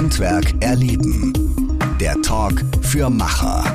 Handwerk erleben. Der Talk für Macher.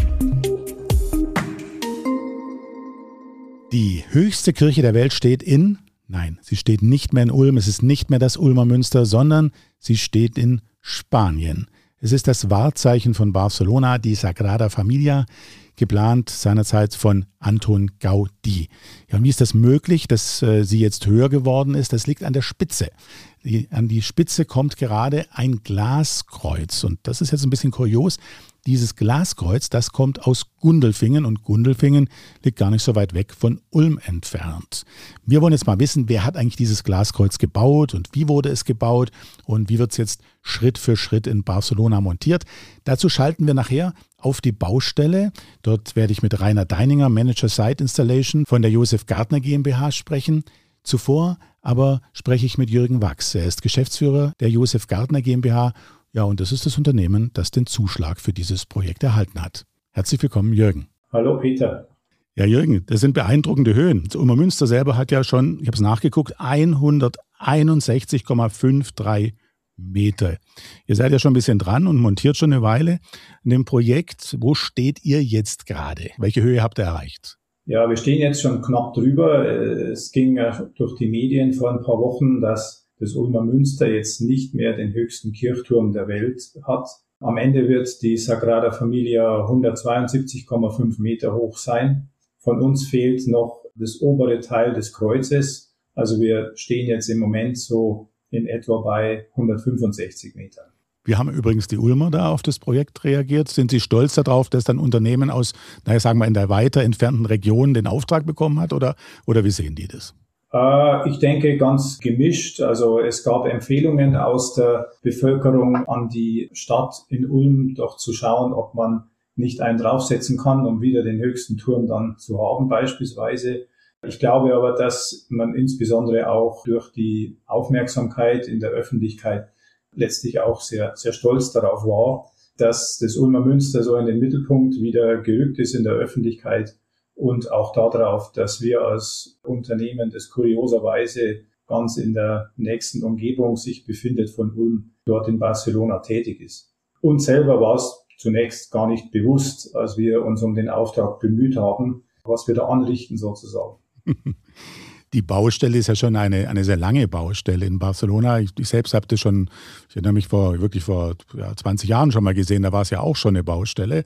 Die höchste Kirche der Welt steht sie steht nicht mehr in Ulm, es ist nicht mehr das Ulmer Münster, sondern sie steht in Spanien. Es ist das Wahrzeichen von Barcelona, die Sagrada Familia, geplant seinerzeit von Anton Gaudí. Ja, und wie ist das möglich, dass sie jetzt höher geworden ist? Das liegt an der Spitze. An die Spitze kommt gerade ein Glaskreuz. Und das ist jetzt ein bisschen kurios. Dieses Glaskreuz, das kommt aus Gundelfingen und Gundelfingen liegt gar nicht so weit weg von Ulm entfernt. Wir wollen jetzt mal wissen, wer hat eigentlich dieses Glaskreuz gebaut und wie wurde es gebaut und wie wird es jetzt Schritt für Schritt in Barcelona montiert. Dazu schalten wir nachher auf die Baustelle. Dort werde ich mit Rainer Deininger, Manager Site Installation von der Josef Gärtner GmbH sprechen. Zuvor aber spreche ich mit Jürgen Wachs. Er ist Geschäftsführer der Josef Gärtner GmbH. Ja, und das ist das Unternehmen, das den Zuschlag für dieses Projekt erhalten hat. Herzlich willkommen, Jürgen. Hallo, Peter. Ja, Jürgen, das sind beeindruckende Höhen. Das Ulmer Münster selber hat ja schon, ich habe es nachgeguckt, 161,53 Meter. Ihr seid ja schon ein bisschen dran und montiert schon eine Weile an dem Projekt. Wo steht ihr jetzt gerade? Welche Höhe habt ihr erreicht? Ja, wir stehen jetzt schon knapp drüber. Es ging ja durch die Medien vor ein paar Wochen, dass das Ulmer Münster jetzt nicht mehr den höchsten Kirchturm der Welt hat. Am Ende wird die Sagrada Familia 172,5 Meter hoch sein. Von uns fehlt noch das obere Teil des Kreuzes. Also wir stehen jetzt im Moment so in etwa bei 165 Metern. Wie haben übrigens die Ulmer da auf das Projekt reagiert? Sind Sie stolz darauf, dass dann Unternehmen aus, sagen wir, in der weiter entfernten Region den Auftrag bekommen hat? Oder wie sehen die das? Ich denke ganz gemischt. Also es gab Empfehlungen aus der Bevölkerung an die Stadt in Ulm, doch zu schauen, ob man nicht einen draufsetzen kann, um wieder den höchsten Turm dann zu haben beispielsweise. Ich glaube aber, dass man insbesondere auch durch die Aufmerksamkeit in der Öffentlichkeit letztlich auch sehr, sehr stolz darauf war, dass das Ulmer Münster so in den Mittelpunkt wieder gerückt ist in der Öffentlichkeit. Und auch darauf, dass wir als Unternehmen, das kurioserweise ganz in der nächsten Umgebung sich befindet von Ulm, dort in Barcelona tätig ist. Uns selber war es zunächst gar nicht bewusst, als wir uns um den Auftrag bemüht haben, was wir da anrichten sozusagen. Die Baustelle ist ja schon eine sehr lange Baustelle in Barcelona. Ich selbst habe das schon, ich erinnere mich vor 20 Jahren schon mal gesehen, da war es ja auch schon eine Baustelle.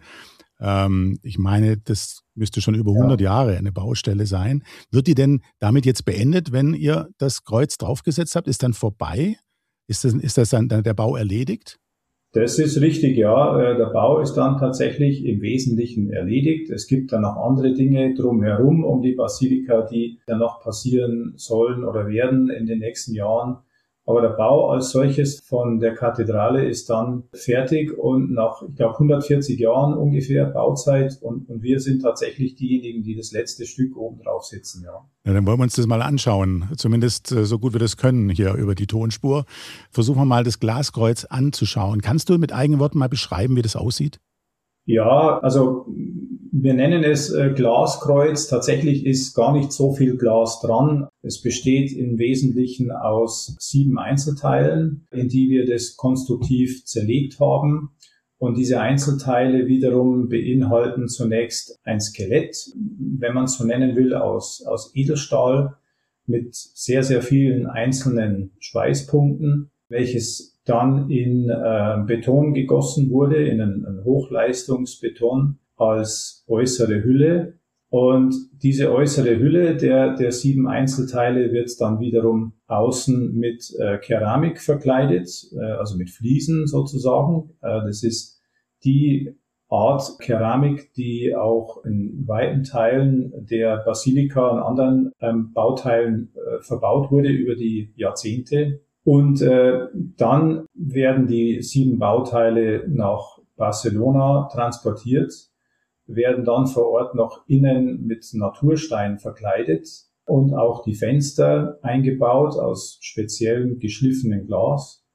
Ich meine, das müsste schon über 100 Jahre eine Baustelle sein. Wird die denn damit jetzt beendet, wenn ihr das Kreuz draufgesetzt habt? Ist dann vorbei? Ist das dann der Bau erledigt? Das ist richtig, ja. Der Bau ist dann tatsächlich im Wesentlichen erledigt. Es gibt dann noch andere Dinge drumherum um die Basilika, die dann noch passieren sollen oder werden in den nächsten Jahren. Aber der Bau als solches von der Kathedrale ist dann fertig und nach, ich glaube, 140 Jahren ungefähr Bauzeit und wir sind tatsächlich diejenigen, die das letzte Stück oben drauf sitzen, ja. Ja, dann wollen wir uns das mal anschauen, zumindest so gut wir das können hier über die Tonspur. Versuchen wir mal das Glaskreuz anzuschauen. Kannst du mit eigenen Worten mal beschreiben, wie das aussieht? Ja, also wir nennen es Glaskreuz. Tatsächlich ist gar nicht so viel Glas dran. Es besteht im Wesentlichen aus 7 Einzelteilen, in die wir das konstruktiv zerlegt haben. Und diese Einzelteile wiederum beinhalten zunächst ein Skelett, wenn man es so nennen will, aus Edelstahl mit sehr, sehr vielen einzelnen Schweißpunkten, welches dann in Beton gegossen wurde, in einen Hochleistungsbeton als äußere Hülle. Und diese äußere Hülle der 7 Einzelteile wird dann wiederum außen mit Keramik verkleidet, also mit Fliesen sozusagen. Das ist die Art Keramik, die auch in weiten Teilen der Basilika und anderen Bauteilen verbaut wurde über die Jahrzehnte. Und dann werden die 7 Bauteile nach Barcelona transportiert, werden dann vor Ort noch innen mit Naturstein verkleidet und auch die Fenster eingebaut aus speziellem geschliffenem Glas.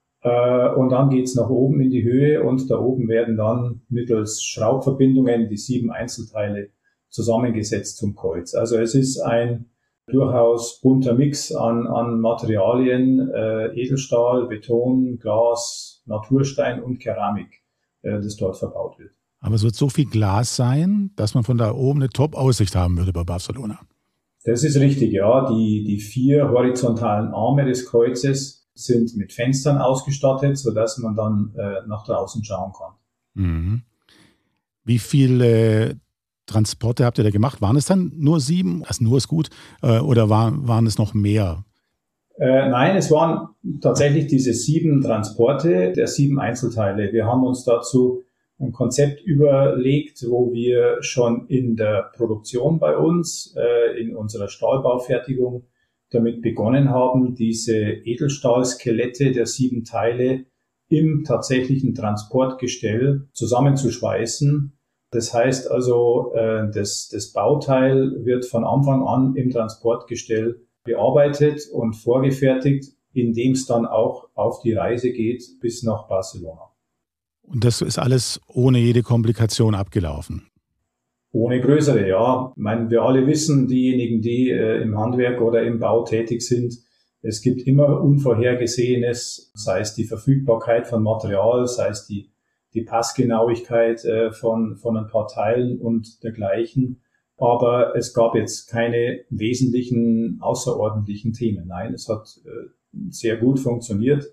Und dann geht's nach oben in die Höhe und da oben werden dann mittels Schraubverbindungen die 7 Einzelteile zusammengesetzt zum Kreuz. Also es ist ein durchaus bunter Mix an Materialien, Edelstahl, Beton, Glas, Naturstein und Keramik, das dort verbaut wird. Aber es wird so viel Glas sein, dass man von da oben eine Top-Aussicht haben würde bei Barcelona. Das ist richtig, ja. Die 4 horizontalen Arme des Kreuzes sind mit Fenstern ausgestattet, sodass man dann nach draußen schauen kann. Mhm. Wie viele Transporte habt ihr da gemacht? Waren es dann nur 7? Also nur ist gut. Oder waren es noch mehr? Nein, es waren tatsächlich diese 7 Transporte der 7 Einzelteile. Wir haben uns dazu ein Konzept überlegt, wo wir schon in der Produktion bei uns, in unserer Stahlbaufertigung, damit begonnen haben, diese Edelstahlskelette der 7 Teile im tatsächlichen Transportgestell zusammenzuschweißen. Das heißt also, das Bauteil wird von Anfang an im Transportgestell bearbeitet und vorgefertigt, indem es dann auch auf die Reise geht bis nach Barcelona. Und das ist alles ohne jede Komplikation abgelaufen? Ohne größere, ja. Ich meine, wir alle wissen, diejenigen, die im Handwerk oder im Bau tätig sind, es gibt immer Unvorhergesehenes, sei es die Verfügbarkeit von Material, sei es die Passgenauigkeit von ein paar Teilen und dergleichen. Aber es gab jetzt keine wesentlichen, außerordentlichen Themen. Nein, es hat sehr gut funktioniert,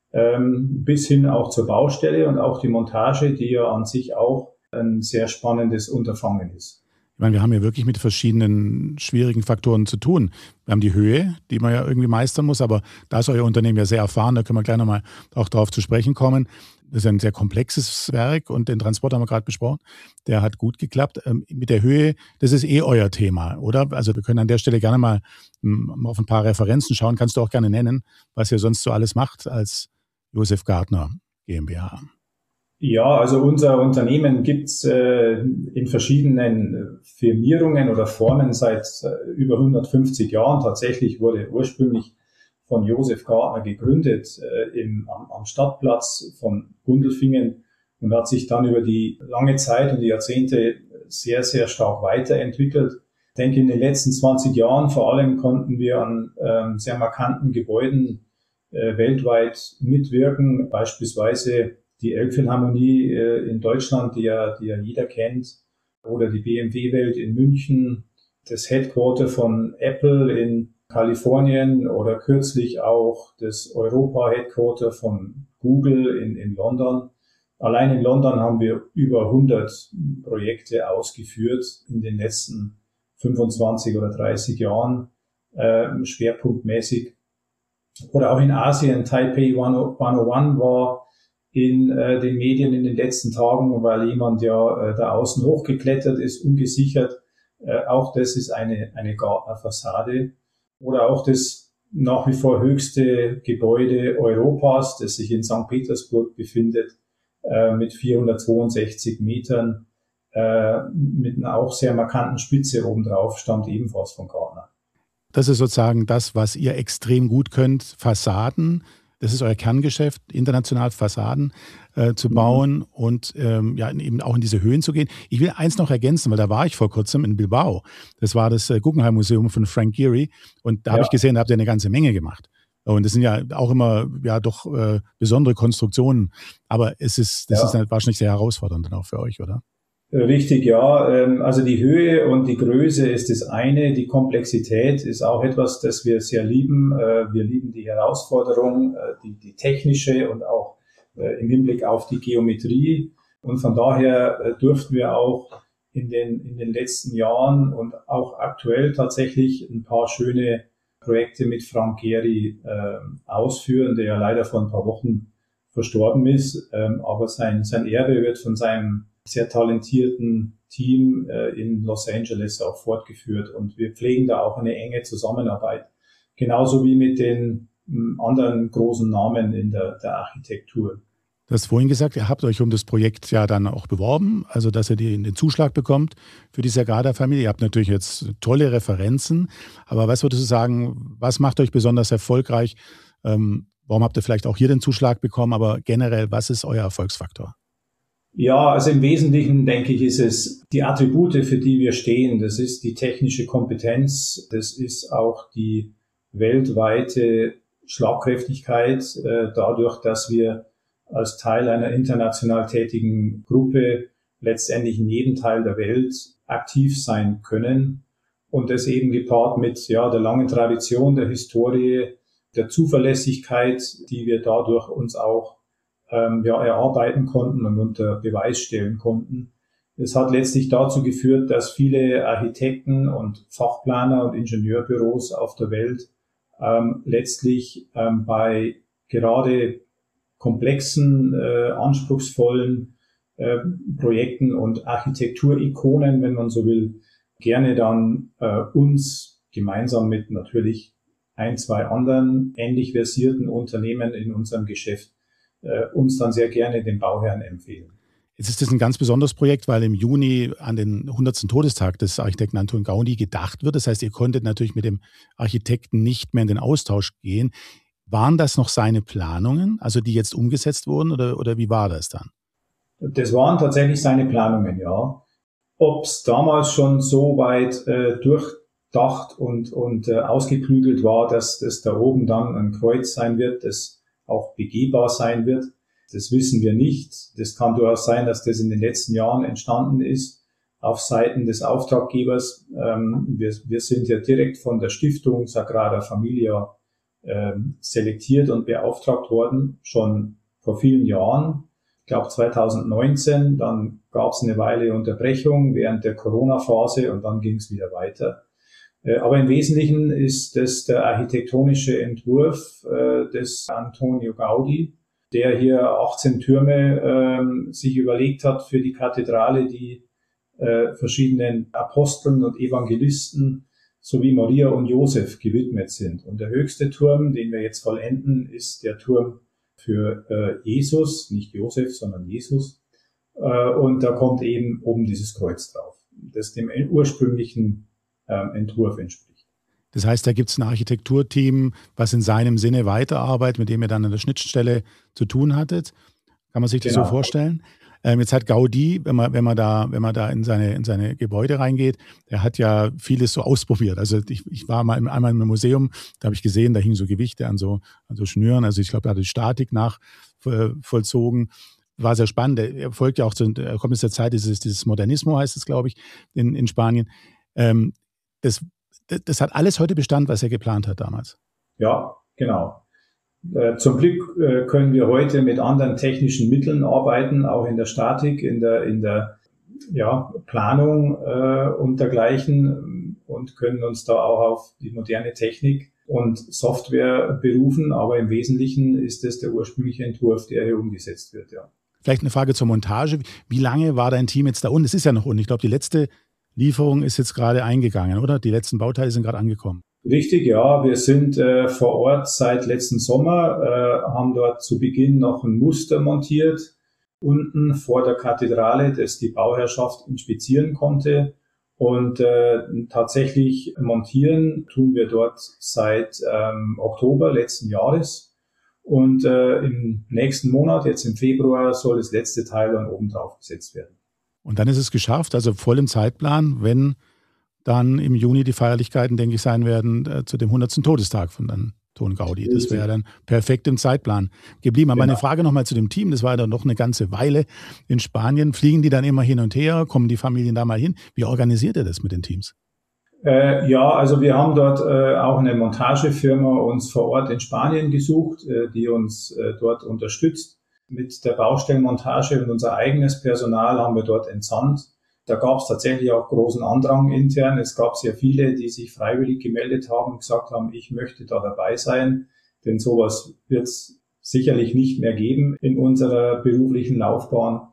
bis hin auch zur Baustelle und auch die Montage, die ja an sich auch ein sehr spannendes Unterfangen ist. Ich meine, wir haben ja wirklich mit verschiedenen schwierigen Faktoren zu tun. Wir haben die Höhe, die man ja irgendwie meistern muss, aber da ist euer Unternehmen ja sehr erfahren, da können wir gleich nochmal auch drauf zu sprechen kommen. Das ist ein sehr komplexes Werk und den Transport haben wir gerade besprochen. Der hat gut geklappt. Mit der Höhe, das ist euer Thema, oder? Also wir können an der Stelle gerne mal auf ein paar Referenzen schauen. Kannst du auch gerne nennen, was ihr sonst so alles macht als Josef Gardner GmbH. Ja, also unser Unternehmen gibt's in verschiedenen Firmierungen oder Formen seit über 150 Jahren. Tatsächlich wurde ursprünglich von Josef Gardner gegründet am Stadtplatz von Gundelfingen und hat sich dann über die lange Zeit und die Jahrzehnte sehr, sehr stark weiterentwickelt. Ich denke, in den letzten 20 Jahren vor allem konnten wir an sehr markanten Gebäuden weltweit mitwirken, beispielsweise die Elbphilharmonie in Deutschland, die ja jeder kennt, oder die BMW-Welt in München, das Headquarter von Apple in Kalifornien oder kürzlich auch das Europa-Headquarter von Google in London. Allein in London haben wir über 100 Projekte ausgeführt in den letzten 25 oder 30 Jahren, schwerpunktmäßig. Oder auch in Asien, Taipei 101 war in den Medien in den letzten Tagen, weil jemand ja da außen hochgeklettert ist, ungesichert. Auch das ist eine Gardner-Fassade. Oder auch das nach wie vor höchste Gebäude Europas, das sich in St. Petersburg befindet, mit 462 Metern, mit einer auch sehr markanten Spitze obendrauf, stammt ebenfalls von Gardner. Das ist sozusagen das, was ihr extrem gut könnt, Fassaden. Das ist euer Kerngeschäft, international Fassaden zu bauen und eben auch in diese Höhen zu gehen. Ich will eins noch ergänzen, weil da war ich vor kurzem in Bilbao. Das war das Guggenheim Museum von Frank Gehry und da habe ich gesehen, da habt ihr eine ganze Menge gemacht. Und das sind ja auch immer doch besondere Konstruktionen. Aber das ist wahrscheinlich sehr herausfordernd dann auch für euch, oder? Richtig, ja. Also die Höhe und die Größe ist das eine. Die Komplexität ist auch etwas, das wir sehr lieben. Wir lieben die Herausforderung, die technische und auch im Hinblick auf die Geometrie. Und von daher durften wir auch in den letzten Jahren und auch aktuell tatsächlich ein paar schöne Projekte mit Frank Gehry ausführen, der ja leider vor ein paar Wochen verstorben ist. Aber sein Erbe wird von seinem sehr talentierten Team in Los Angeles auch fortgeführt und wir pflegen da auch eine enge Zusammenarbeit. Genauso wie mit den anderen großen Namen in der Architektur. Du hast vorhin gesagt, ihr habt euch um das Projekt ja dann auch beworben, also dass ihr den Zuschlag bekommt für die Sagrada-Familie. Ihr habt natürlich jetzt tolle Referenzen, aber was würdest du sagen, was macht euch besonders erfolgreich? Warum habt ihr vielleicht auch hier den Zuschlag bekommen, aber generell, was ist euer Erfolgsfaktor? Ja, also im Wesentlichen, denke ich, ist es die Attribute, für die wir stehen. Das ist die technische Kompetenz, das ist auch die weltweite Schlagkräftigkeit, dadurch, dass wir als Teil einer international tätigen Gruppe letztendlich in jedem Teil der Welt aktiv sein können. Und das eben gepaart mit der langen Tradition, der Historie, der Zuverlässigkeit, die wir dadurch uns auch erarbeiten konnten und unter Beweis stellen konnten. Es hat letztlich dazu geführt, dass viele Architekten und Fachplaner und Ingenieurbüros auf der Welt letztlich bei gerade komplexen, anspruchsvollen Projekten und Architekturikonen, wenn man so will, gerne dann uns gemeinsam mit natürlich 1, 2 anderen ähnlich versierten Unternehmen in unserem Geschäft uns dann sehr gerne den Bauherren empfehlen. Jetzt ist das ein ganz besonderes Projekt, weil im Juni an den 100. Todestag des Architekten Anton Gaudi gedacht wird. Das heißt, ihr konntet natürlich mit dem Architekten nicht mehr in den Austausch gehen. Waren das noch seine Planungen, also die jetzt umgesetzt wurden, oder wie war das dann? Das waren tatsächlich seine Planungen, ja. Ob es damals schon so weit durchdacht und ausgeklügelt war, dass das da oben dann ein Kreuz sein wird, das auch begehbar sein wird, das wissen wir nicht. Das kann durchaus sein, dass das in den letzten Jahren entstanden ist auf Seiten des Auftraggebers. Wir sind ja direkt von der Stiftung Sagrada Familia selektiert und beauftragt worden, schon vor vielen Jahren. Ich glaube 2019, dann gab es eine Weile Unterbrechung während der Corona-Phase und dann ging es wieder weiter. Aber im Wesentlichen ist das der architektonische Entwurf des Antonio Gaudi, der hier 18 Türme sich überlegt hat für die Kathedrale, die verschiedenen Aposteln und Evangelisten sowie Maria und Josef gewidmet sind. Und der höchste Turm, den wir jetzt vollenden, ist der Turm für Jesus, nicht Josef, sondern Jesus. Und da kommt eben oben dieses Kreuz drauf, das dem ursprünglichen Entwurf entspricht. Das heißt, da gibt es ein Architekturteam, was in seinem Sinne weiterarbeitet, mit dem ihr dann an der Schnittstelle zu tun hattet. Kann man sich das so vorstellen? Jetzt hat Gaudi, wenn man da in seine Gebäude reingeht, der hat ja vieles so ausprobiert. Also ich war mal einmal im Museum, da habe ich gesehen, da hingen so Gewichte an so Schnüren. Also ich glaube, er hat die Statik vollzogen. War sehr spannend. Er folgt ja auch er kommt aus der Zeit dieses Modernismo, heißt es, glaube ich, in Spanien. Das hat alles heute Bestand, was er geplant hat damals. Ja, genau. Zum Glück können wir heute mit anderen technischen Mitteln arbeiten, auch in der Statik, in der Planung und dergleichen, und können uns da auch auf die moderne Technik und Software berufen. Aber im Wesentlichen ist es der ursprüngliche Entwurf, der hier umgesetzt wird. Ja. Vielleicht eine Frage zur Montage. Wie lange war dein Team jetzt da unten? Es ist ja noch unten. Ich glaube, die letzte Lieferung ist jetzt gerade eingegangen, oder? Die letzten Bauteile sind gerade angekommen. Richtig, ja. Wir sind vor Ort seit letzten Sommer, haben dort zu Beginn noch ein Muster montiert, unten vor der Kathedrale, das die Bauherrschaft inspizieren konnte. Und tatsächlich montieren tun wir dort seit Oktober letzten Jahres. Und im nächsten Monat, jetzt im Februar, soll das letzte Teil dann oben drauf gesetzt werden. Und dann ist es geschafft, also voll im Zeitplan, wenn dann im Juni die Feierlichkeiten, denke ich, sein werden zu dem 100. Todestag von Anton Gaudi. Das wäre dann perfekt im Zeitplan geblieben. Aber meine Frage nochmal zu dem Team, das war dann noch eine ganze Weile in Spanien. Fliegen die dann immer hin und her? Kommen die Familien da mal hin? Wie organisiert ihr das mit den Teams? Also wir haben dort auch eine Montagefirma uns vor Ort in Spanien gesucht, die uns dort unterstützt mit der Baustellenmontage, und unser eigenes Personal haben wir dort entsandt. Da gab es tatsächlich auch großen Andrang intern. Es gab sehr viele, die sich freiwillig gemeldet haben und gesagt haben, ich möchte da dabei sein, denn sowas wird es sicherlich nicht mehr geben in unserer beruflichen Laufbahn.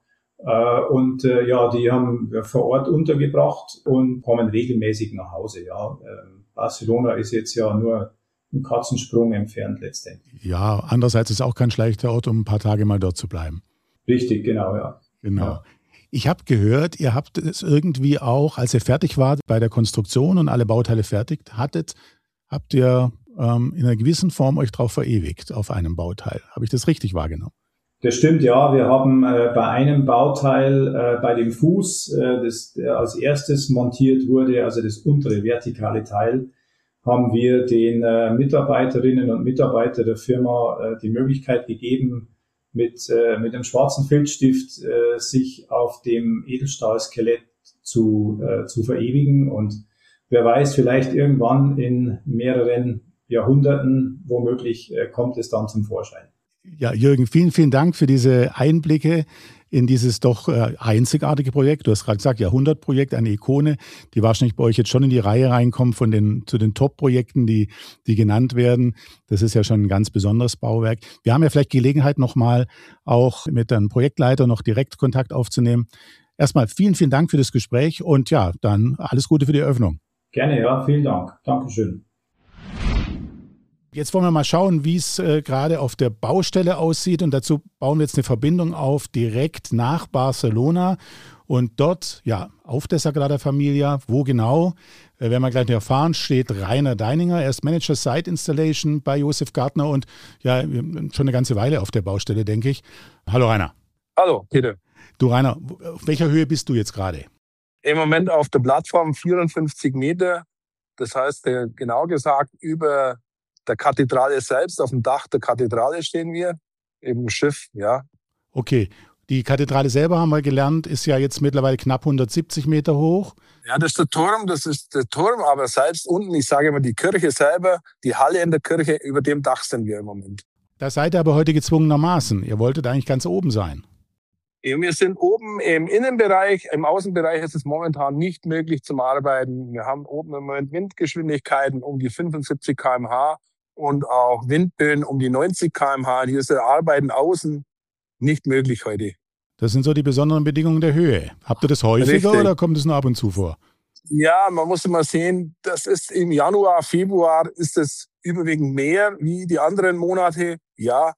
Die haben wir vor Ort untergebracht und kommen regelmäßig nach Hause. Ja, Barcelona ist jetzt ja nur ein Katzensprung entfernt letztendlich. Ja, andererseits ist auch kein schlechter Ort, um ein paar Tage mal dort zu bleiben. Richtig, genau, ja. Genau. Ja. Ich habe gehört, ihr habt es irgendwie auch, als ihr fertig wart bei der Konstruktion und alle Bauteile fertig hattet, habt ihr in einer gewissen Form euch drauf verewigt auf einem Bauteil. Habe ich das richtig wahrgenommen? Das stimmt, ja. Wir haben bei einem Bauteil, bei dem Fuß, der als erstes montiert wurde, also das untere vertikale Teil, haben wir den Mitarbeiterinnen und Mitarbeitern der Firma die Möglichkeit gegeben, mit dem schwarzen Filzstift sich auf dem Edelstahlskelett zu verewigen. Und wer weiß, vielleicht irgendwann in mehreren Jahrhunderten womöglich kommt es dann zum Vorschein. Ja, Jürgen, vielen, vielen Dank für diese Einblicke in dieses doch einzigartige Projekt. Du hast gerade gesagt, Jahrhundertprojekt, eine Ikone, die wahrscheinlich bei euch jetzt schon in die Reihe reinkommt zu den Top-Projekten, die genannt werden. Das ist ja schon ein ganz besonderes Bauwerk. Wir haben ja vielleicht Gelegenheit, nochmal auch mit einem Projektleiter noch direkt Kontakt aufzunehmen. Erstmal vielen, vielen Dank für das Gespräch und ja, dann alles Gute für die Eröffnung. Gerne, ja, vielen Dank. Dankeschön. Jetzt wollen wir mal schauen, wie es gerade auf der Baustelle aussieht, und dazu bauen wir jetzt eine Verbindung auf direkt nach Barcelona und dort, ja, auf der Sagrada Familia, wo genau, werden wir gleich noch erfahren, steht Rainer Deininger. Er ist Manager Site Installation bei Josef Gartner und ja, schon eine ganze Weile auf der Baustelle, denke ich. Hallo Rainer. Hallo, Peter. Du Rainer, auf welcher Höhe bist du jetzt gerade? Im Moment auf der Plattform 54 Meter, das heißt genau gesagt über der Kathedrale selbst, auf dem Dach der Kathedrale stehen wir, im Schiff, ja. Okay, die Kathedrale selber, haben wir gelernt, ist ja jetzt mittlerweile knapp 170 Meter hoch. Ja, das ist der Turm, aber selbst unten, ich sage immer die Kirche selber, die Halle in der Kirche, über dem Dach sind wir im Moment. Da seid ihr aber heute gezwungenermaßen. Ihr wolltet eigentlich ganz oben sein. Wir sind oben im Innenbereich, im Außenbereich ist es momentan nicht möglich zum Arbeiten. Wir haben oben im Moment Windgeschwindigkeiten um die 75 km/h. Und auch Windböen um die 90 km/h. Diese Arbeiten außen nicht möglich heute. Das sind so die besonderen Bedingungen der Höhe. Habt ihr das häufiger Richtig. Oder kommt es nur ab und zu vor? Ja, man muss immer sehen, das ist im Januar, Februar ist es überwiegend mehr wie die anderen Monate. Ja,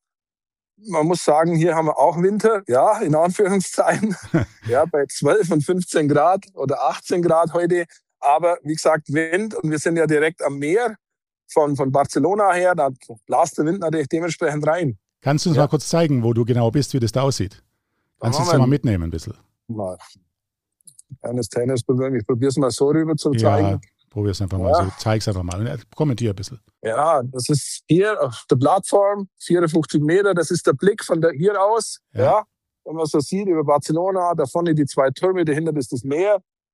man muss sagen, hier haben wir auch Winter, ja, in Anführungszeichen. Ja, bei 12 und 15 Grad oder 18 Grad heute. Aber wie gesagt, Wind, und wir sind ja direkt am Meer. Von Barcelona her, da blast der Wind natürlich dementsprechend rein. Kannst du uns mal kurz zeigen, wo du genau bist, wie das da aussieht? Kannst du uns da mal mitnehmen ein bisschen? Mal. Kleines Tennisproblem. Ich probiere es mal so rüber zu zeigen. Ja, probier es einfach mal so. Zeig es einfach mal und kommentier ein bisschen. Ja, das ist hier auf der Plattform, 54 Meter. Das ist der Blick von hier aus. Ja. Wenn man so sieht, über Barcelona, da vorne die zwei Türme, dahinter ist das Meer.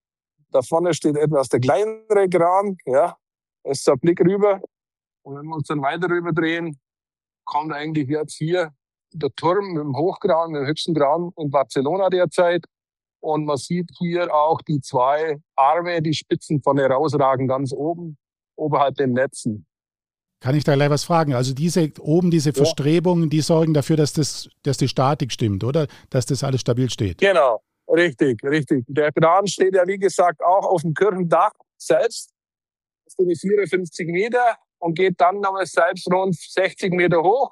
Da vorne steht etwas der kleinere Gran, ja. Das ist der Blick rüber. Und wenn wir uns dann weiter rüber drehen, kommt eigentlich jetzt hier der Turm mit dem Hochgraben, mit dem höchsten Graben in Barcelona derzeit. Und man sieht hier auch die zwei Arme, die Spitzen von herausragen ganz oben, oberhalb den Netzen. Kann ich da gleich was fragen? Also diese Verstrebungen, die sorgen dafür, dass die Statik stimmt, oder? Dass das alles stabil steht. Genau, richtig. Der Kran steht ja, wie gesagt, auch auf dem Kirchendach selbst. Das sind die 54 Meter und geht dann aber selbst rund 60 Meter hoch.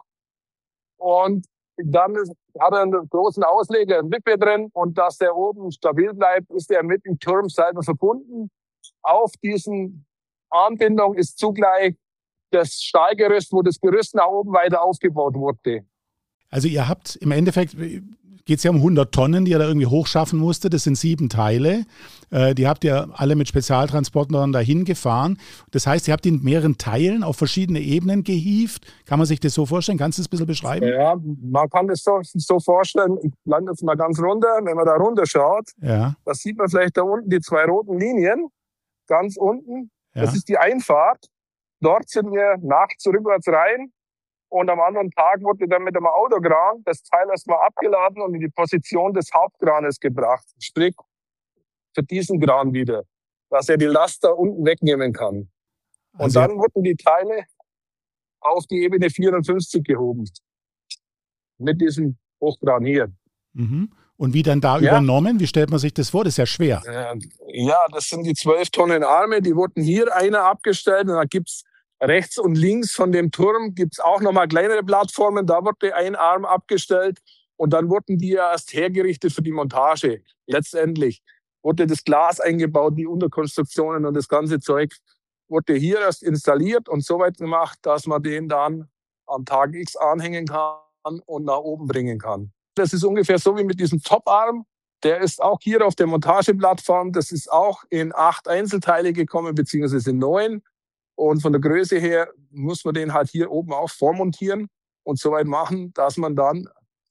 Und dann hat er einen großen Ausleger, einen Wippe drin. Und dass der oben stabil bleibt, ist er mit dem Turm selber verbunden. Auf diesen Anbindung ist zugleich das Stahlgerüst, wo das Gerüst nach oben weiter aufgebaut wurde. Also ihr habt im Endeffekt, geht es ja um 100 Tonnen, die ihr da irgendwie hochschaffen musste. Das sind 7 Teile. Die habt ihr alle mit Spezialtransportern dahin gefahren. Das heißt, ihr habt die in mehreren Teilen auf verschiedene Ebenen gehievt. Kann man sich das so vorstellen? Kannst du das ein bisschen beschreiben? Ja, man kann das so vorstellen. Ich lande jetzt mal ganz runter. Wenn man da runter schaut, da sieht man vielleicht da unten die 2 roten Linien. Ganz unten. Ja. Das ist die Einfahrt. Dort sind wir nachts rückwärts rein. Und am anderen Tag wurde dann mit einem Autokran das Teil erstmal abgeladen und in die Position des Hauptkranes gebracht. Sprich, für diesen Kran wieder, dass er die Last da unten wegnehmen kann. Und also dann wurden die Teile auf die Ebene 54 gehoben. Mit diesem Hochkran hier. Mhm. Und wie dann da übernommen? Wie stellt man sich das vor? Das ist ja schwer. Ja, das sind die 12 Tonnen Arme. Die wurden hier einer abgestellt. Und da gibt's rechts und links von dem Turm gibt's auch nochmal kleinere Plattformen. Da wurde ein Arm abgestellt. Und dann wurden die erst hergerichtet für die Montage. Letztendlich wurde das Glas eingebaut, die Unterkonstruktionen und das ganze Zeug wurde hier erst installiert und so weit gemacht, dass man den dann am Tag X anhängen kann und nach oben bringen kann. Das ist ungefähr so wie mit diesem Top-Arm. Der ist auch hier auf der Montageplattform. Das ist auch in 8 Einzelteile gekommen, beziehungsweise in 9. Und von der Größe her muss man den halt hier oben auch vormontieren und so weit machen, dass man dann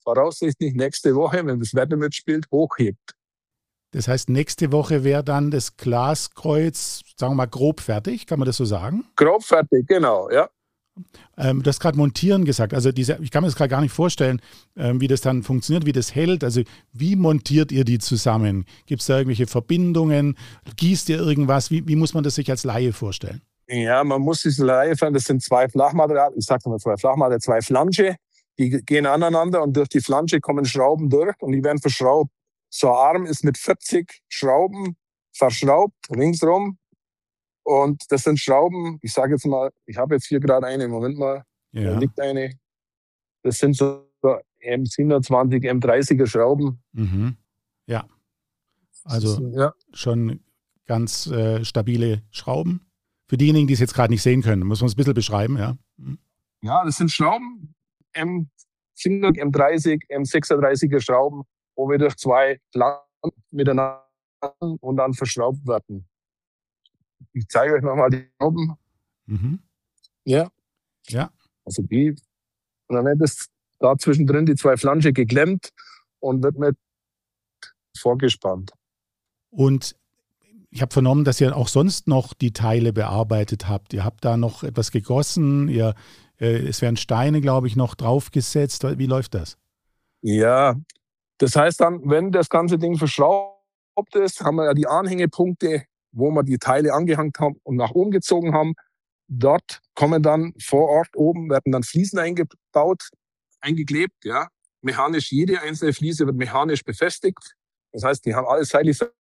voraussichtlich nächste Woche, wenn das Wetter mitspielt, hochhebt. Das heißt, nächste Woche wäre dann das Glaskreuz, sagen wir mal, grob fertig, kann man das so sagen? Grob fertig, genau, ja. Du hast gerade montieren gesagt, also ich kann mir das gerade gar nicht vorstellen, wie das dann funktioniert, wie das hält. Also wie montiert ihr die zusammen? Gibt es da irgendwelche Verbindungen? Gießt ihr irgendwas? Wie muss man das sich als Laie vorstellen? Ja, man muss sich Laie vorstellen, das sind zwei Flachmaterialien, ich sage mal zwei Flachmaterialien, zwei Flansche, die gehen aneinander und durch die Flansche kommen Schrauben durch und die werden verschraubt. So ein Arm ist mit 40 Schrauben verschraubt, ringsrum. Und das sind Schrauben, ich sage jetzt mal, ich habe jetzt hier gerade eine, Moment mal, da liegt eine. Das sind so M27, M30er Schrauben. Mhm. Ja, also schon ganz stabile Schrauben. Für diejenigen, die es jetzt gerade nicht sehen können, muss man es ein bisschen beschreiben, ja. Ja, das sind Schrauben, M27, M30, M36er Schrauben, wo wir durch zwei Flanken miteinander und dann verschraubt werden. Ich zeige euch nochmal die Schrauben. Mhm. Ja. Also die, und dann wird das da zwischendrin die zwei Flansche geklemmt und wird mit vorgespannt. Und ich habe vernommen, dass ihr auch sonst noch die Teile bearbeitet habt. Ihr habt da noch etwas gegossen, es werden Steine, glaube ich, noch draufgesetzt. Wie läuft das? Ja, das heißt dann, wenn das ganze Ding verschraubt ist, haben wir ja die Anhängepunkte, wo wir die Teile angehängt haben und nach oben gezogen haben. Dort kommen dann vor Ort oben, werden dann Fliesen eingebaut, eingeklebt, ja. Mechanisch, jede einzelne Fliese wird mechanisch befestigt. Das heißt, die haben alles seitlich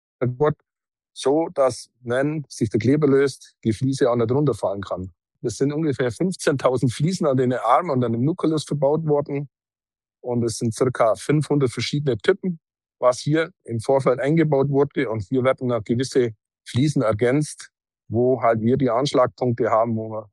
so, dass, wenn sich der Kleber löst, die Fliese auch nicht runterfallen kann. Das sind ungefähr 15.000 Fliesen an den Armen und an dem Nukleus verbaut worden. Und es sind circa 500 verschiedene Typen, was hier im Vorfeld eingebaut wurde. Und hier werden noch gewisse Fliesen ergänzt, wo halt wir die Anschlagpunkte haben, wo wir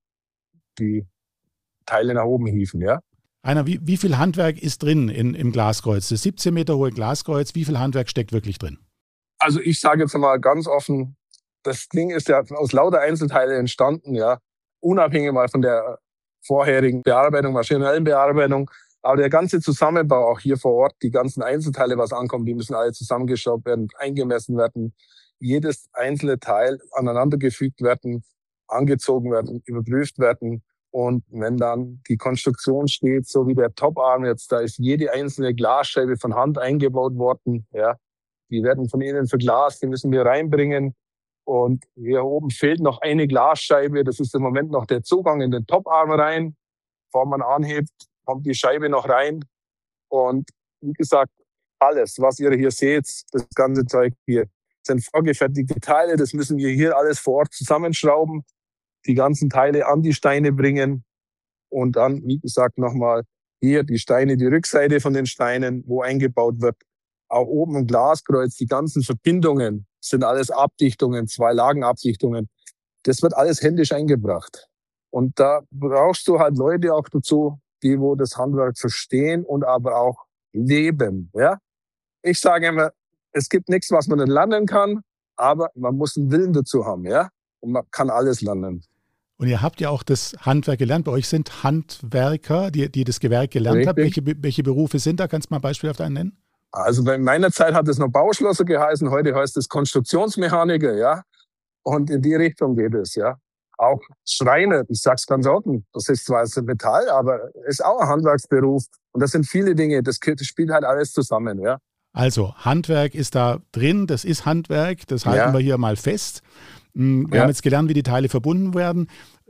die Teile nach oben hieven, ja. Einer, wie viel Handwerk ist drin im Glaskreuz? Das 17 Meter hohe Glaskreuz, wie viel Handwerk steckt wirklich drin? Also ich sage jetzt mal ganz offen, das Ding ist ja aus lauter Einzelteilen entstanden, ja. Unabhängig mal von der vorherigen Bearbeitung, maschinellen Bearbeitung. Aber der ganze Zusammenbau auch hier vor Ort, die ganzen Einzelteile, was ankommt, die müssen alle zusammengeschraubt werden, eingemessen werden. Jedes einzelne Teil aneinandergefügt werden, angezogen werden, überprüft werden. Und wenn dann die Konstruktion steht, so wie der Toparm jetzt, da ist jede einzelne Glasscheibe von Hand eingebaut worden. Ja, die werden von innen verglast, die müssen wir reinbringen. Und hier oben fehlt noch eine Glasscheibe. Das ist im Moment noch der Zugang in den Toparm rein. Bevor man anhebt, kommt die Scheibe noch rein. Und wie gesagt, alles, was ihr hier seht, das ganze Zeug hier, sind vorgefertigte Teile. Das müssen wir hier alles vor Ort zusammenschrauben, die ganzen Teile an die Steine bringen und dann, wie gesagt, nochmal hier die Steine, die Rückseite von den Steinen, wo eingebaut wird. Auch oben im Glaskreuz, die ganzen Verbindungen sind alles Abdichtungen, 2 Lagenabdichtungen. Das wird alles händisch eingebracht. Und da brauchst du halt Leute auch dazu, die wo das Handwerk verstehen und aber auch leben. Ja? Ich sage immer, es gibt nichts, was man nicht lernen kann, aber man muss einen Willen dazu haben, ja? Und man kann alles lernen. Und ihr habt ja auch das Handwerk gelernt. Bei euch sind Handwerker, die das Gewerk gelernt haben. Welche Berufe sind da? Kannst du mal beispielhaft einen nennen? Also in meiner Zeit hat es noch Bauschlosser geheißen, heute heißt es Konstruktionsmechaniker, ja. Und in die Richtung geht es, ja. Auch Schreiner, ich sag's ganz offen, das ist zwar Metall, aber ist auch ein Handwerksberuf. Und das sind viele Dinge, das spielt halt alles zusammen, ja. Also Handwerk ist da drin, das ist Handwerk, das halten wir hier mal fest. Wir haben jetzt gelernt, wie die Teile verbunden werden.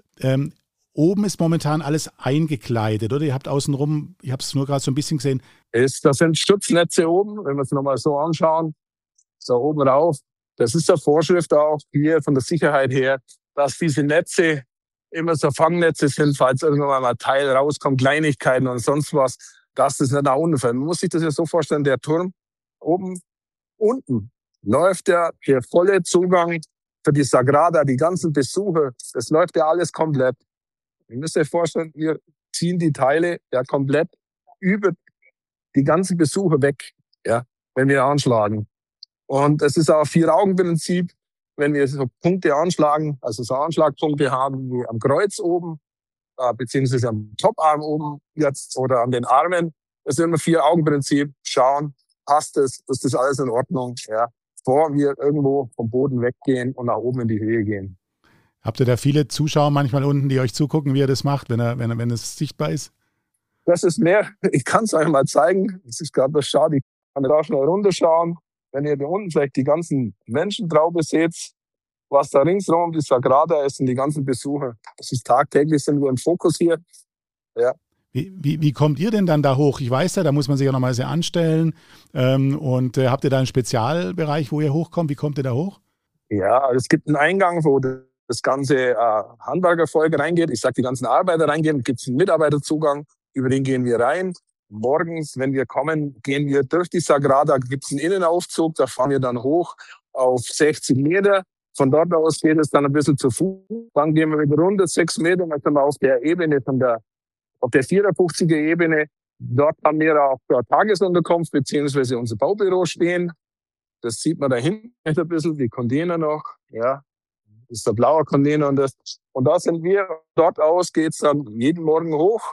Oben ist momentan alles eingekleidet, oder? Ihr habt außenrum, ich habe es nur gerade so ein bisschen gesehen. Das sind Schutznetze oben, wenn wir es nochmal so anschauen. So oben rauf. Das ist der Vorschrift auch hier von der Sicherheit her, dass diese Netze immer so Fangnetze sind, falls irgendwann mal ein Teil rauskommt, Kleinigkeiten und sonst was, dass das nicht nach unten fällt. Man muss sich das ja so vorstellen, der Turm oben, unten läuft ja der volle Zugang für die Sagrada, die ganzen Besucher, das läuft ja alles komplett. Ihr müsst euch vorstellen, wir ziehen die Teile ja komplett über die ganzen Besucher weg, ja, wenn wir anschlagen. Und es ist auch ein 4-Augen-Prinzip, wenn wir so Punkte anschlagen, also so Anschlagpunkte haben wie am Kreuz oben, beziehungsweise am Toparm oben jetzt oder an den Armen, Das ist immer 4-Augen-Prinzip. Schauen, passt es, ist das alles in Ordnung, ja, bevor wir irgendwo vom Boden weggehen und nach oben in die Höhe gehen. Habt ihr da viele Zuschauer manchmal unten, die euch zugucken, wie ihr das macht, wenn es sichtbar ist? Das ist mehr, ich kann es euch mal zeigen. Es ist gerade das Schade, ich kann da schnell runterschauen. Wenn ihr da unten vielleicht die ganzen Menschentraube seht, was da ringsherum die Sagrada ist und die ganzen Besucher. Das ist tagtäglich, sind wir im Fokus hier. Ja. Wie kommt ihr denn dann da hoch? Ich weiß ja, da muss man sich ja nochmal sehr anstellen. Habt ihr da einen Spezialbereich, wo ihr hochkommt? Wie kommt ihr da hoch? Ja, es gibt einen Eingang, wo das ganze Handwerkervolk reingeht. Ich sage, die ganzen Arbeiter reingehen. Gibt es einen Mitarbeiterzugang, über den gehen wir rein. Morgens, wenn wir kommen, gehen wir durch die Sagrada. Gibt es einen Innenaufzug, da fahren wir dann hoch auf 60 Meter. Von dort aus geht es dann ein bisschen zu Fuß. Dann gehen wir wieder runter 6 Meter, dann sind wir auf der Ebene auf der 54er Ebene. Dort haben wir auch Tagesunterkunft beziehungsweise unser Baubüro stehen. Das sieht man da hinten ein bisschen, die Container noch. Ja, das ist der blaue Container und das. Und da sind wir. Dort aus geht's dann jeden Morgen hoch.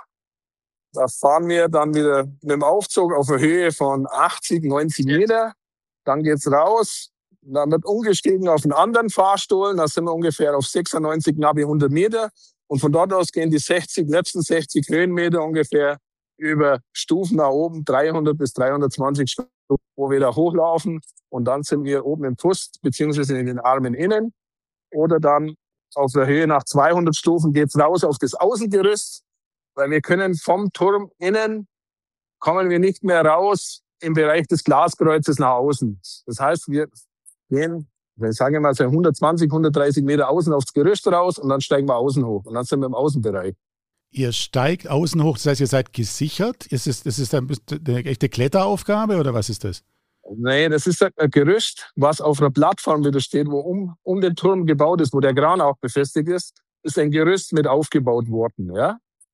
Da fahren wir dann wieder mit dem Aufzug auf einer Höhe von 80, 90 Meter. Dann geht's raus. Dann wird umgestiegen auf einen anderen Fahrstuhl. Da sind wir ungefähr auf 96, knapp 100 Meter. Und von dort aus gehen die letzten 60 Höhenmeter ungefähr über Stufen nach oben, 300 bis 320 Stufen, wo wir da hochlaufen. Und dann sind wir oben im Brust, beziehungsweise in den Armen innen. Oder dann auf der Höhe nach 200 Stufen geht's raus auf das Außengerüst. Weil wir können vom Turm innen, kommen wir nicht mehr raus im Bereich des Glaskreuzes nach außen. Das heißt, wir gehen, ich sage mal so 120, 130 Meter außen aufs Gerüst raus und dann steigen wir außen hoch. Und dann sind wir im Außenbereich. Ihr steigt außen hoch, das heißt, ihr seid gesichert? Ist das eine echte Kletteraufgabe oder was ist das? Nee, das ist ein Gerüst, was auf einer Plattform wieder steht, wo um den Turm gebaut ist, wo der Kran auch befestigt ist ein Gerüst mit aufgebaut worden, ja.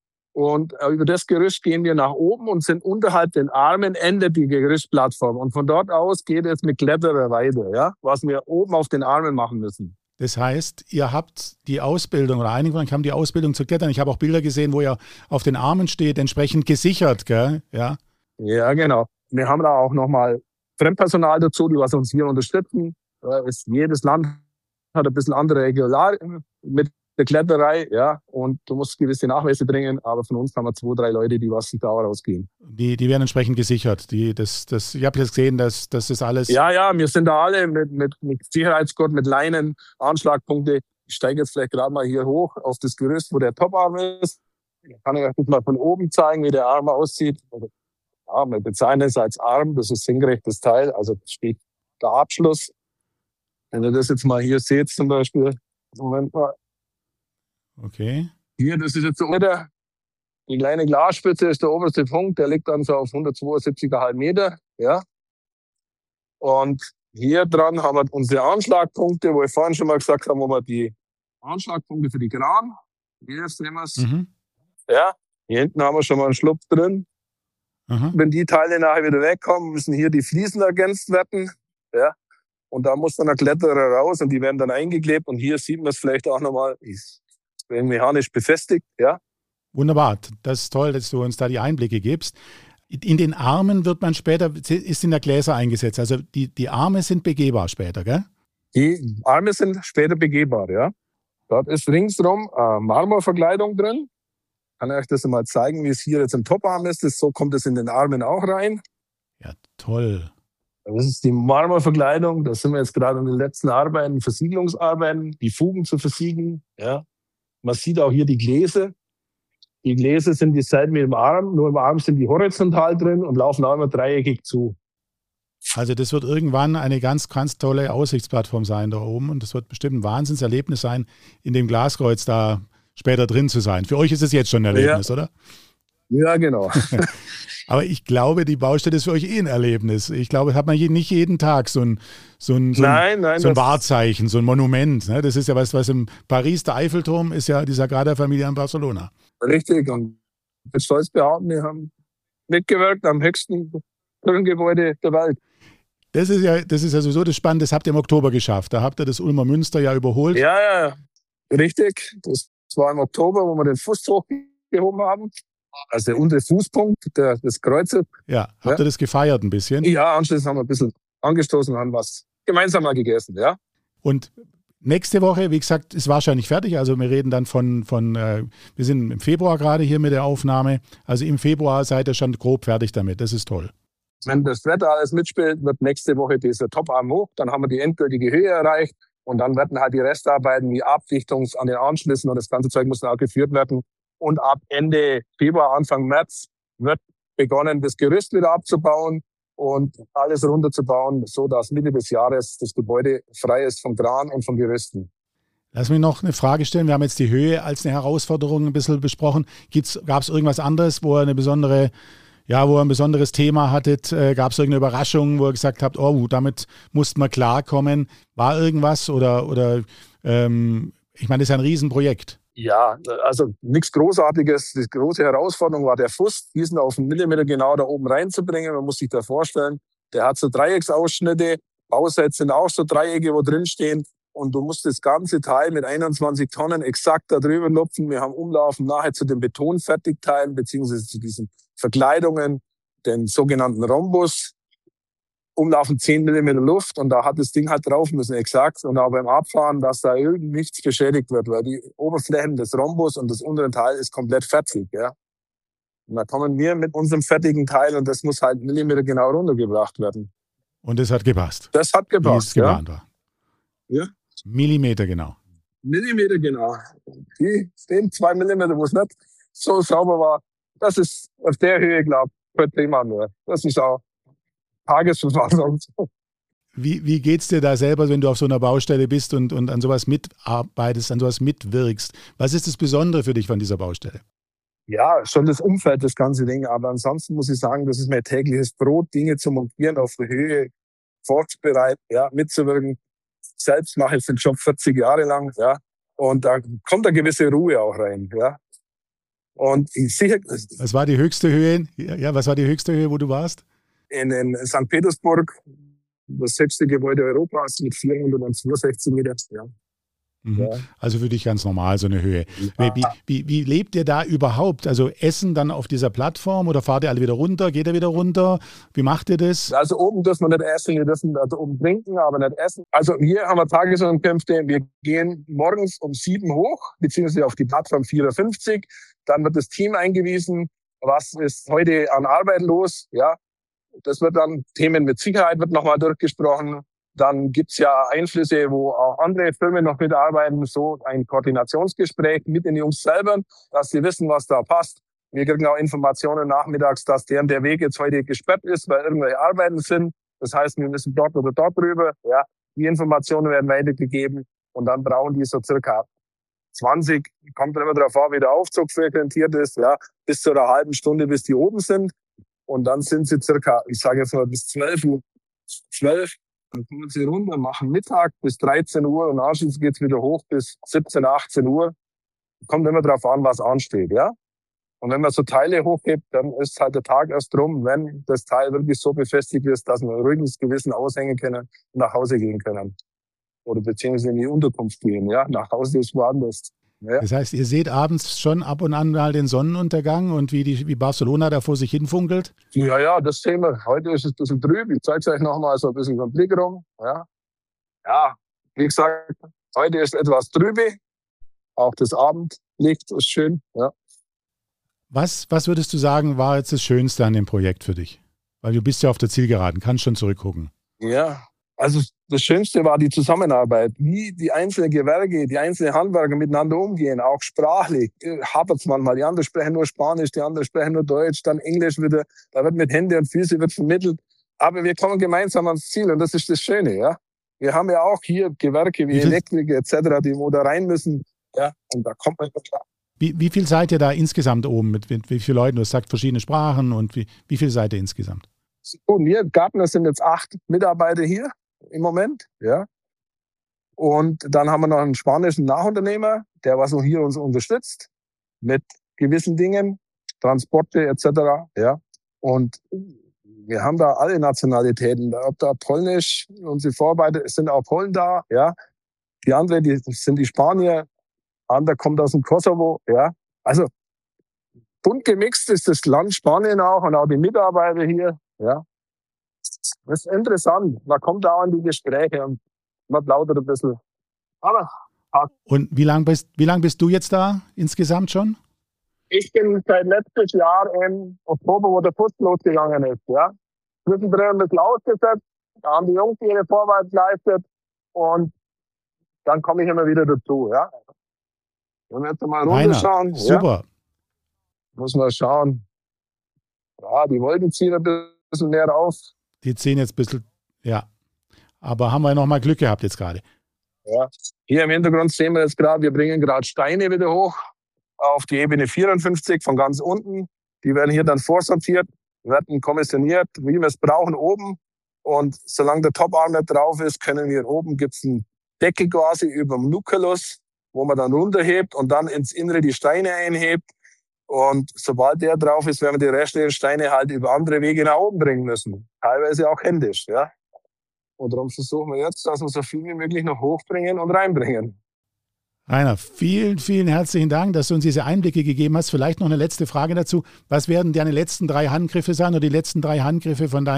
Und über das Gerüst gehen wir nach oben und sind unterhalb den Armen, endet die Gerüstplattform. Und von dort aus geht es mit Kletterer weiter, ja, was wir oben auf den Armen machen müssen. Das heißt, ihr habt die Ausbildung, oder einige von euch haben die Ausbildung zu klettern. Ich habe auch Bilder gesehen, wo ihr auf den Armen steht, entsprechend gesichert, gell? Ja, ja, genau. Wir haben da auch nochmal Fremdpersonal dazu, die was uns hier unterstützen. Jedes Land hat ein bisschen andere Regularien mit der Kletterei, ja, und du musst gewisse Nachweise bringen, aber von uns haben wir 2, 3 Leute, die was die Dauer rausgehen. Die werden entsprechend gesichert. Ich habe jetzt gesehen, dass das ist alles. Ja, wir sind da alle mit Sicherheitsgurt, mit Leinen, Anschlagpunkte. Ich steige jetzt vielleicht gerade mal hier hoch auf das Gerüst, wo der Toparm ist. Ich kann euch mal von oben zeigen, wie der Arm aussieht. Ja, wir bezeichnen es als Arm, das ist senkrechtes Teil, also steht der Abschluss. Wenn ihr das jetzt mal hier seht zum Beispiel, Moment mal. Okay. Hier, das ist jetzt so unter. Die kleine Glasspitze ist der oberste Punkt, der liegt dann so auf 172,5 Meter, ja. Und hier dran haben wir unsere Anschlagpunkte, wo ich vorhin schon mal gesagt habe, wo wir die Anschlagpunkte für die Kran. Hier sehen wir es. Mhm. Ja, hier hinten haben wir schon mal einen Schlupf drin. Aha. Wenn die Teile nachher wieder wegkommen, müssen hier die Fliesen ergänzt werden, ja. Und da muss dann ein Kletterer raus und die werden dann eingeklebt. Und hier sieht man es vielleicht auch nochmal. Mechanisch befestigt, ja. Wunderbar, das ist toll, dass du uns da die Einblicke gibst. In den Armen wird man später, ist in der Gläser eingesetzt, also die Arme sind begehbar später, gell? Die Arme sind später begehbar, ja. Dort ist ringsrum Marmorverkleidung drin. Kann ich euch das mal zeigen, wie es hier jetzt im Toparm ist. So kommt es in den Armen auch rein. Ja, toll. Das ist die Marmorverkleidung. Da sind wir jetzt gerade in den letzten Arbeiten, Versiegelungsarbeiten, die Fugen zu versiegeln, ja. Man sieht auch hier die Gläser. Die Gläser sind die Seiten mit dem Arm, nur im Arm sind die horizontal drin und laufen auch immer dreieckig zu. Also das wird irgendwann eine ganz, ganz tolle Aussichtsplattform sein da oben und das wird bestimmt ein Wahnsinnserlebnis sein, in dem Glaskreuz da später drin zu sein. Für euch ist es jetzt schon ein Erlebnis, oder? Ja, genau. Aber ich glaube, die Baustelle ist für euch ein Erlebnis. Ich glaube, hat man nicht jeden Tag so ein Wahrzeichen, so ein Monument. Ne? Das ist ja was im Paris, der Eiffelturm, ist ja die Sagrada Familia in Barcelona. Richtig. Und ich bin stolz behaupten, wir haben mitgewirkt am höchsten Turmgebäude der Welt. Das ist ja sowieso das Spannende, das habt ihr im Oktober geschafft. Da habt ihr das Ulmer Münster ja überholt. Ja, richtig. Das war im Oktober, wo wir den Fuß hochgehoben haben. Also der untere Fußpunkt des Kreuzes. Ja, habt ihr das gefeiert ein bisschen? Ja, anschließend haben wir ein bisschen angestoßen und haben was gemeinsam mal gegessen, ja. Und nächste Woche, wie gesagt, ist wahrscheinlich fertig. Also wir reden dann wir sind im Februar gerade hier mit der Aufnahme. Also im Februar seid ihr schon grob fertig damit. Das ist toll. Wenn das Wetter alles mitspielt, wird nächste Woche dieser Toparm hoch. Dann haben wir die endgültige Höhe erreicht. Und dann werden halt die Restarbeiten wie Abdichtung an den Anschlüssen und das ganze Zeug muss dann auch geführt werden. Und ab Ende Februar, Anfang März wird begonnen, das Gerüst wieder abzubauen und alles runterzubauen, so dass Mitte des Jahres das Gebäude frei ist vom Kran und von Gerüsten. Lass mich noch eine Frage stellen. Wir haben jetzt die Höhe als eine Herausforderung ein bisschen besprochen. Gab es irgendwas anderes, wo ihr ein besonderes Thema hattet? Gab es irgendeine Überraschung, wo ihr gesagt habt, oh, damit mussten wir klarkommen? War irgendwas oder ich meine, das ist ein Riesenprojekt. Ja, also nichts Großartiges. Die große Herausforderung war der Fuß, diesen auf einen Millimeter genau da oben reinzubringen. Man muss sich da vorstellen, der hat so Dreiecksausschnitte. Bausätze sind auch so Dreiecke, wo drin stehen. Und du musst das ganze Teil mit 21 Tonnen exakt da drüber lupfen. Wir haben Umlaufen nachher zu den Betonfertigteilen beziehungsweise zu diesen Verkleidungen, den sogenannten Rhombus. Umlaufen 10 Millimeter Luft und da hat das Ding halt drauf müssen, exakt. Und auch beim Abfahren, dass da irgend nichts beschädigt wird, weil die Oberflächen des Rhombus und des unteren Teil ist komplett fertig, ja. Und da kommen wir mit unserem fertigen Teil und das muss halt Millimeter genau runtergebracht werden. Und das hat gepasst. Das hat gepasst, wie es geplant war. Ja. Millimeter genau. Millimeter genau. Die 2 Millimeter, wo es nicht so sauber war, das ist auf der Höhe, glaube ich, kein Thema nur. Das ist auch Tagesverfassung. Wie geht's dir da selber, wenn du auf so einer Baustelle bist und an sowas mitarbeitest, an sowas mitwirkst? Was ist das Besondere für dich von dieser Baustelle? Ja, schon das Umfeld, das ganze Ding. Aber ansonsten muss ich sagen, das ist mein tägliches Brot, Dinge zu montieren, auf der Höhe, vorzubereiten, ja, mitzuwirken. Selbst mache ich den Job 40 Jahre lang, ja. Und da kommt eine gewisse Ruhe auch rein, ja. Und sicher. Was war die höchste Höhe? Ja, was war die höchste Höhe, wo du warst? In St. Petersburg, das höchste Gebäude Europas mit 462 Metern. Ja. Mhm. Ja. Also für dich ganz normal so eine Höhe. Ja. Wie lebt ihr da überhaupt? Also Essen dann auf dieser Plattform oder fahrt ihr alle wieder runter? Geht ihr wieder runter? Wie macht ihr das? Also oben dürfen wir nicht essen, wir dürfen also oben trinken, aber nicht essen. Also hier haben wir Tagesankünfte. Wir gehen morgens um 7 hoch, beziehungsweise auf die Plattform 4:50 Uhr. Dann wird das Team eingewiesen. Was ist heute an Arbeit los? Ja. Das wird dann, Themen mit Sicherheit wird nochmal durchgesprochen. Dann gibt's ja Einflüsse, wo auch andere Firmen noch mitarbeiten, so ein Koordinationsgespräch mit den Jungs selber, dass sie wissen, was da passt. Wir kriegen auch Informationen nachmittags, dass der Weg jetzt heute gesperrt ist, weil irgendwelche Arbeiten sind. Das heißt, wir müssen dort oder dort drüber. Ja, die Informationen werden weitergegeben und dann brauchen die so circa 20, kommt dann immer darauf an, wie der Aufzug frequentiert ist, ja, bis zu einer halben Stunde, bis die oben sind. Und dann sind sie circa, ich sage jetzt mal bis 12 Uhr, dann kommen sie runter, machen Mittag bis 13 Uhr und anschließend geht's wieder hoch bis 17, 18 Uhr. Kommt immer darauf an, was ansteht, ja. Und wenn man so Teile hochhebt, dann ist halt der Tag erst rum, wenn das Teil wirklich so befestigt ist, dass wir ein ruhiges Gewissen aushängen können und nach Hause gehen können. Oder beziehungsweise in die Unterkunft gehen, ja. Nach Hause ist woanders. Ja. Das heißt, ihr seht abends schon ab und an mal den Sonnenuntergang und wie Barcelona da vor sich hinfunkelt? Ja, das sehen wir. Heute ist es ein bisschen trüb. Ich zeige es euch nochmal so ein bisschen den Blick rum. Ja, wie gesagt, heute ist etwas trübe. Auch das Abendlicht ist schön. Ja. Was würdest du sagen, war jetzt das Schönste an dem Projekt für dich? Weil du bist ja auf der Zielgeraden, kannst schon zurückgucken. Ja, also das Schönste war die Zusammenarbeit, wie die einzelnen Gewerke, die einzelnen Handwerker miteinander umgehen, auch sprachlich. Hapert es manchmal, die anderen sprechen nur Spanisch, die anderen sprechen nur Deutsch, dann Englisch wieder, da wird mit Hände und Füße wird vermittelt. Aber wir kommen gemeinsam ans Ziel und das ist das Schöne, ja. Wir haben ja auch hier Gewerke wie Elektriker etc., die wo da rein müssen, ja, und da kommt man klar. Wie viel seid ihr da insgesamt oben? Mit wie vielen Leuten? Du hast gesagt verschiedene Sprachen und wie viel seid ihr insgesamt? So, wir Gartner sind jetzt 8 Mitarbeiter hier im Moment, ja. Und dann haben wir noch einen spanischen Nachunternehmer, der was noch hier uns unterstützt mit gewissen Dingen, Transporte etc., ja. Und wir haben da alle Nationalitäten, ob da Polnisch, unsere Vorarbeiter sind auch Polen da, ja. Die anderen, die sind die Spanier, andere kommt aus dem Kosovo, ja. Also bunt gemixt ist das Land Spanien auch und auch die Mitarbeiter hier. Ja, das ist interessant. Man kommt da in die Gespräche und man plaudert ein bisschen. Aber und wie lang bist du jetzt da insgesamt schon? ich bin seit letztes Jahr im Oktober, wo der Putz losgegangen ist. Ja, zwischendrin ein bisschen ausgesetzt, da haben die Jungs ihre Vorarbeit geleistet und dann komme ich immer wieder dazu. Ja, wenn wir jetzt mal runterschauen, super. Ja, muss man schauen. Ja, die Wolken ziehen ein bisschen mehr rauf. Die ziehen jetzt ein bisschen, ja. Aber haben wir noch mal Glück gehabt jetzt gerade. Ja. Hier im Hintergrund sehen wir jetzt gerade, wir bringen gerade Steine wieder hoch auf die Ebene 54 von ganz unten. Die werden hier dann vorsortiert, werden kommissioniert, wie wir es brauchen oben. Und solange der Toparm nicht drauf ist, können wir oben, gibt es eine Decke quasi über dem Nucleus, wo man dann runterhebt und dann ins Innere die Steine einhebt. Und sobald der drauf ist, werden wir die restlichen Steine halt über andere Wege nach oben bringen müssen. Teilweise auch händisch, ja. Und darum versuchen wir jetzt, dass wir so viel wie möglich noch hochbringen und reinbringen. Rainer, vielen, vielen herzlichen Dank, dass du uns diese Einblicke gegeben hast. Vielleicht noch eine letzte Frage dazu. Was werden deine letzten 3 Handgriffe sein oder die letzten 3 Handgriffe von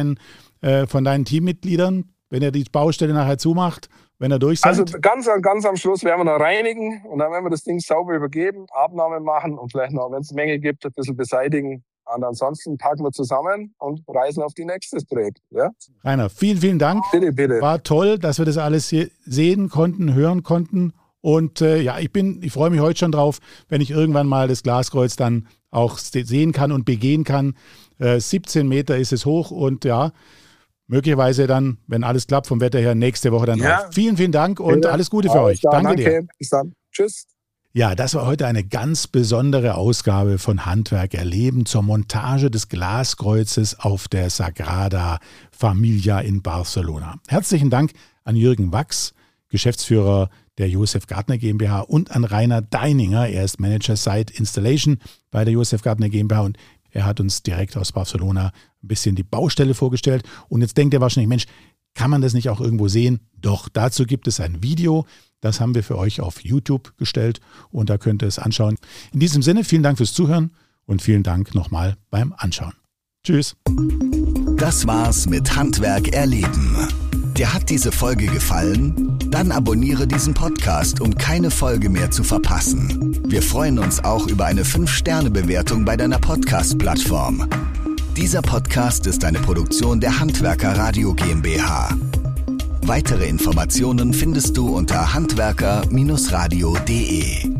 deinen Teammitgliedern, wenn er die Baustelle nachher zumacht, wenn er durch seid? Also ganz am Schluss werden wir noch reinigen und dann werden wir das Ding sauber übergeben, Abnahme machen und vielleicht noch, wenn es Mängel gibt, ein bisschen beseitigen. Und ansonsten packen wir zusammen und reisen auf die nächste Projekt. Ja? Rainer, vielen, vielen Dank. Bitte, bitte. War toll, dass wir das alles hier sehen konnten, hören konnten. Und ja, ich freue mich heute schon drauf, wenn ich irgendwann mal das Glaskreuz dann auch sehen kann und begehen kann. 17 Meter ist es hoch und ja, möglicherweise dann, wenn alles klappt vom Wetter her, nächste Woche dann drauf. Vielen, vielen Dank und alles Gute für euch. Danke dir. Bis dann. Tschüss. Ja, das war heute eine ganz besondere Ausgabe von Handwerk erleben zur Montage des Glaskreuzes auf der Sagrada Familia in Barcelona. Herzlichen Dank an Jürgen Wachs, Geschäftsführer der Josef Gardner GmbH und an Rainer Deininger. Er ist Manager Site Installation bei der Josef Gardner GmbH und er hat uns direkt aus Barcelona ein bisschen die Baustelle vorgestellt. Und jetzt denkt er wahrscheinlich, Mensch, kann man das nicht auch irgendwo sehen? Doch, dazu gibt es ein Video. Das haben wir für euch auf YouTube gestellt und da könnt ihr es anschauen. In diesem Sinne, vielen Dank fürs Zuhören und vielen Dank nochmal beim Anschauen. Tschüss. Das war's mit Handwerk erleben. Dir hat diese Folge gefallen? Dann abonniere diesen Podcast, um keine Folge mehr zu verpassen. Wir freuen uns auch über eine 5-Sterne-Bewertung bei deiner Podcast-Plattform. Dieser Podcast ist eine Produktion der Handwerker Radio GmbH. Weitere Informationen findest du unter handwerker-radio.de.